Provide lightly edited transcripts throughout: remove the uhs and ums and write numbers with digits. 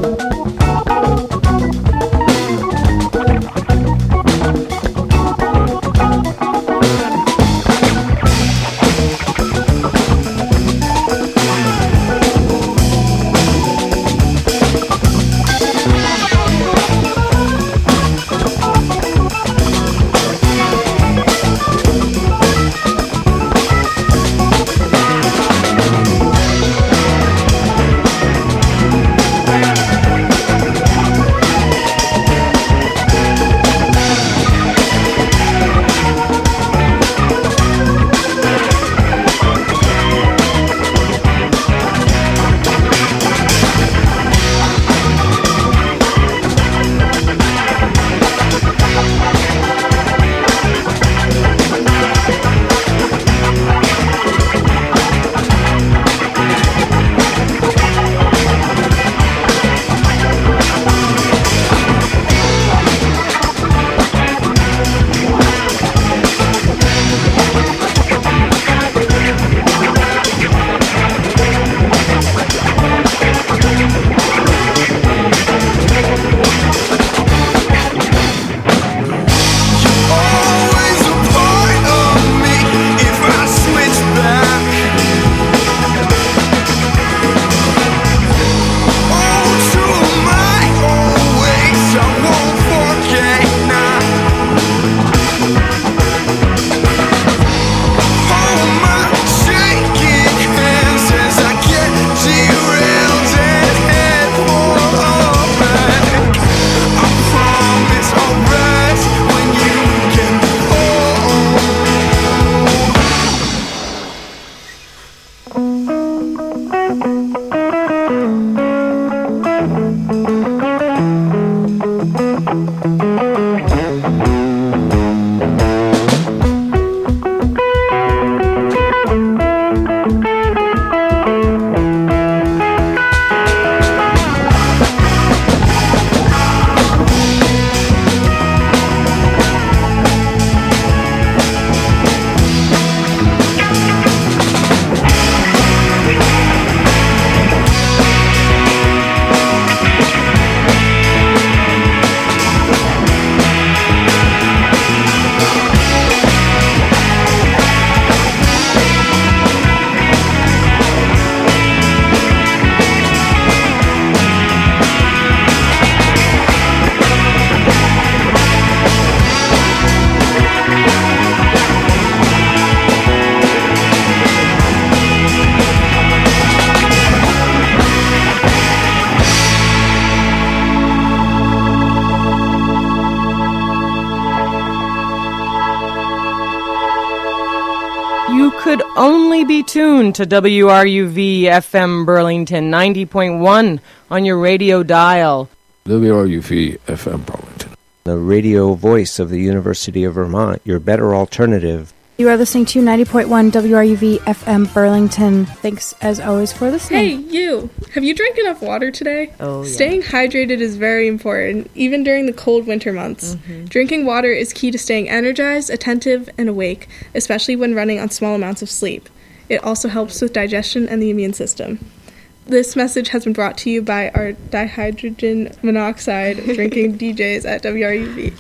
could only be tuned to WRUV-FM Burlington 90.1 on your radio dial. WRUV-FM Burlington. The radio voice of the University of Vermont, your better alternative. You are listening to 90.1 WRUV-FM Burlington. Thanks, as always, for listening. Hey, you! Have you drank enough water today? Oh, yeah. Staying hydrated is very important, even during the cold winter months. Mm-hmm. Drinking water is key to staying energized, attentive, and awake, especially when running on small amounts of sleep. It also helps with digestion and the immune system. This message has been brought to you by our dihydrogen monoxide drinking DJs at WRUV.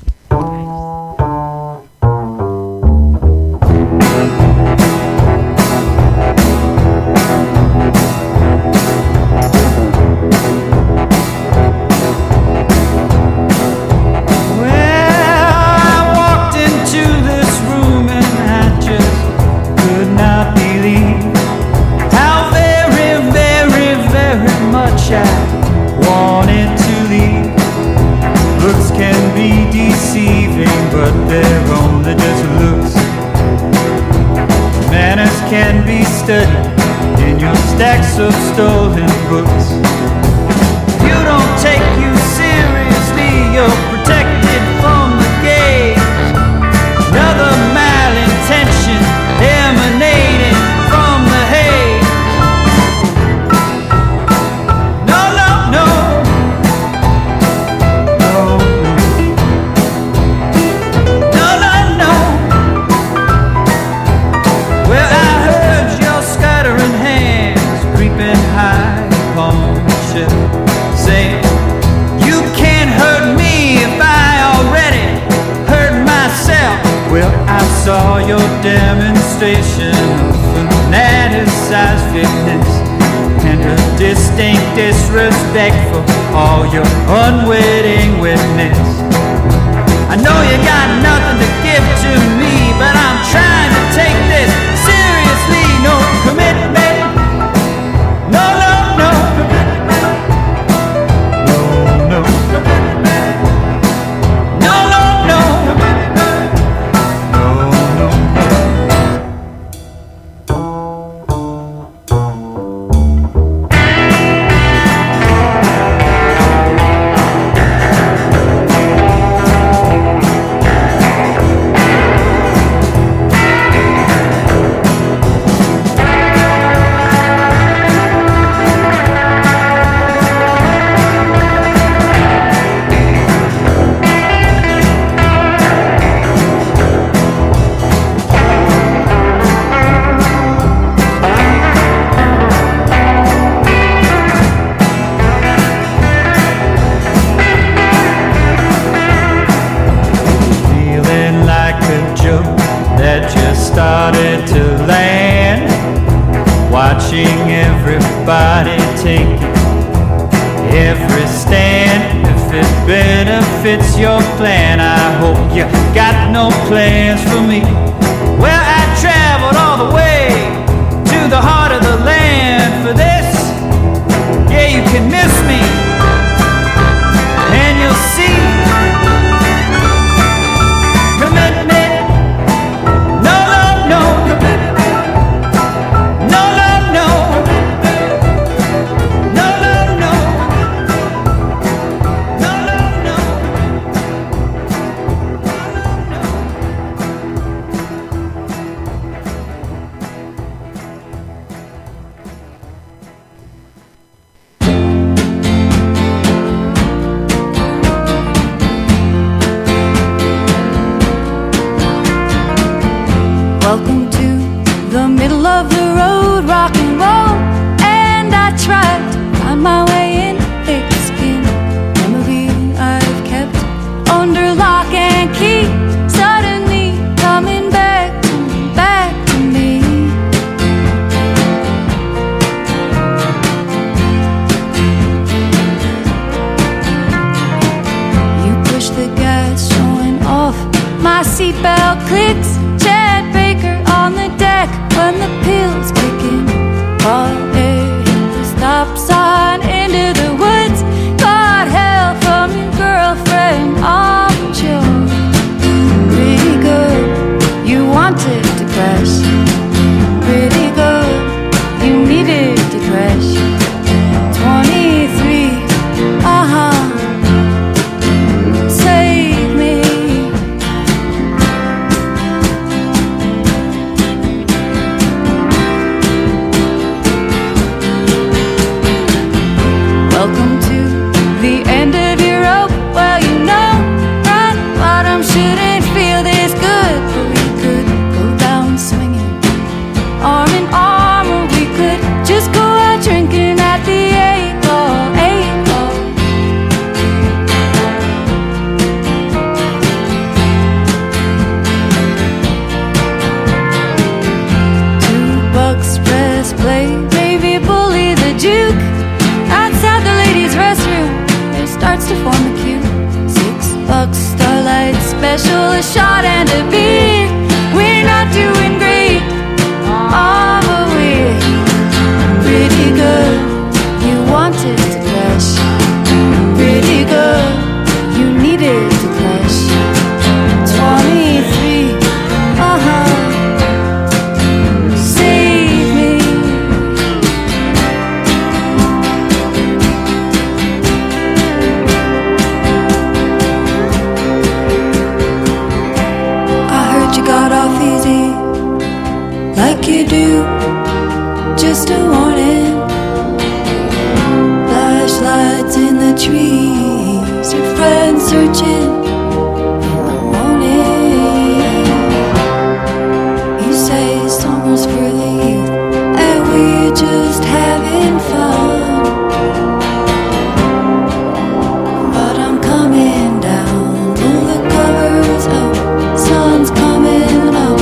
Can be studied in your stacks of stolen books. You don't take you seriously, you're protected from the gaze. Another malintention emanating from the haze. No, no, no. No, no, no, no. Well, scattering hands creeping high upon saw your demonstration of fanaticized fitness and a distinct disrespect for all your unwitting witness. I know you got nothing to give to me, but I'm trying to take this seriously. No commitment, no, no, no commitment, no, no commitment, no, no, no commitment, no, no, started to land, watching everybody take every stand. If it benefits your plan, I hope you got no plans for me. Well, I traveled all the way to the heart of the land for this. Yeah, you can miss me, and you'll see commitment. Welcome to the middle of the road, rock and roll. And I tried to find my way in thick skin. Memory I've kept under lock and key, suddenly coming back to me. You push the gas, showing off my seatbelt clicks. On the deck when the pills kick in, caught air, hit the stop sign into the woods, got hell from your girlfriend, I'm sure. Pretty good, you wanted to crash. Pretty good, you needed to crash. 23, save me. Welcome to the end of your rope. Well, you know, rock bottom shouldn't feel this good, but we could go down swinging, arm in arm, or we could just go out drinking at the 8 Ball, 8 Ball. $2 press play, maybe bully the juke. Outside the ladies' restroom, there starts to form a queue. $6 Starlight Special, a shot and a beer. We're not doing great, but we're pretty good. You wanted to crash. Pretty good, you needed to crash. 23, save me. You got off easy, like you do. Just a warning. Flashlights in the trees, your friends searching in the morning. You say summer's for the youth, and we're just having fun. But I'm coming down, pull the covers up, sun's coming up.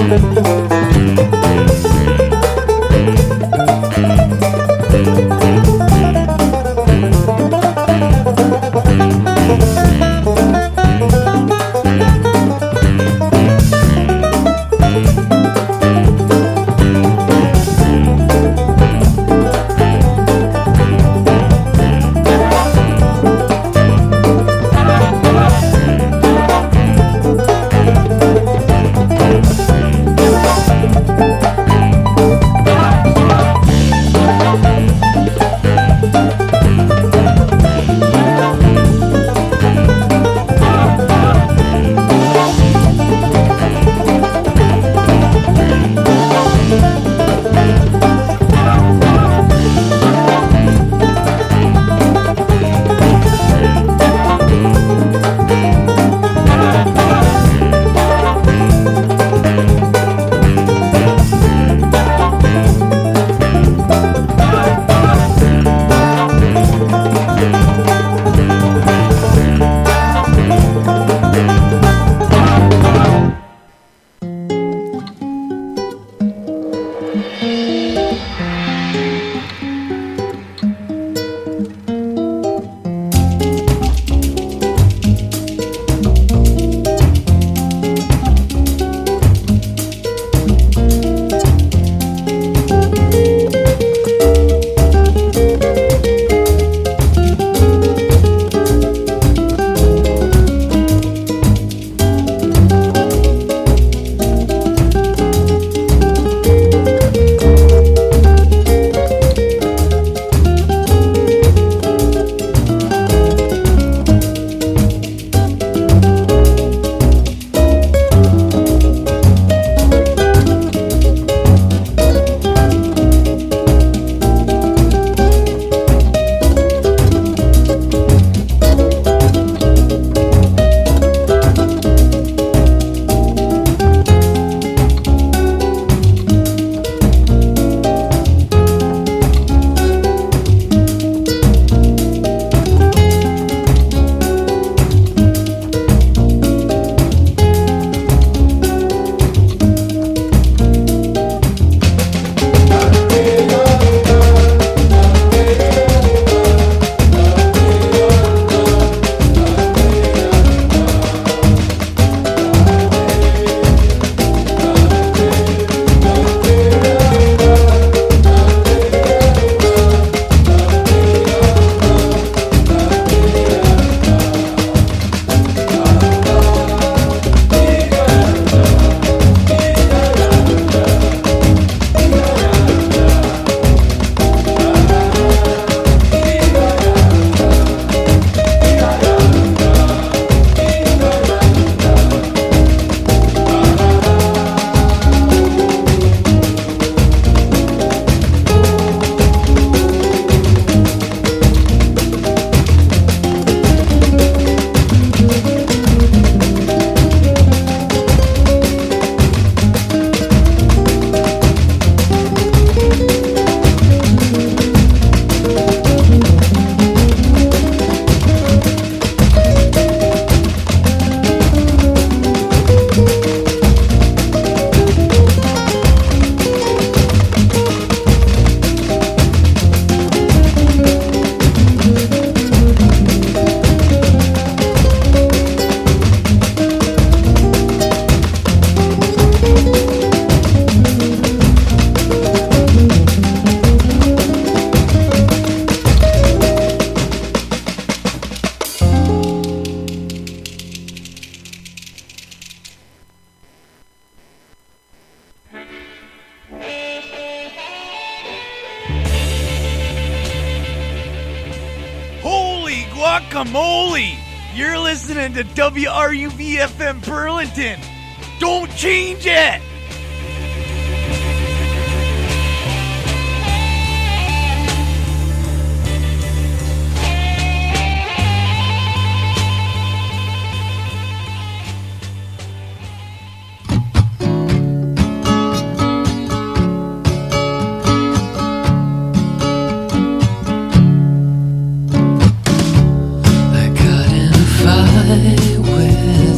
guacamole! You're listening to WRUV-FM Burlington. Don't change it!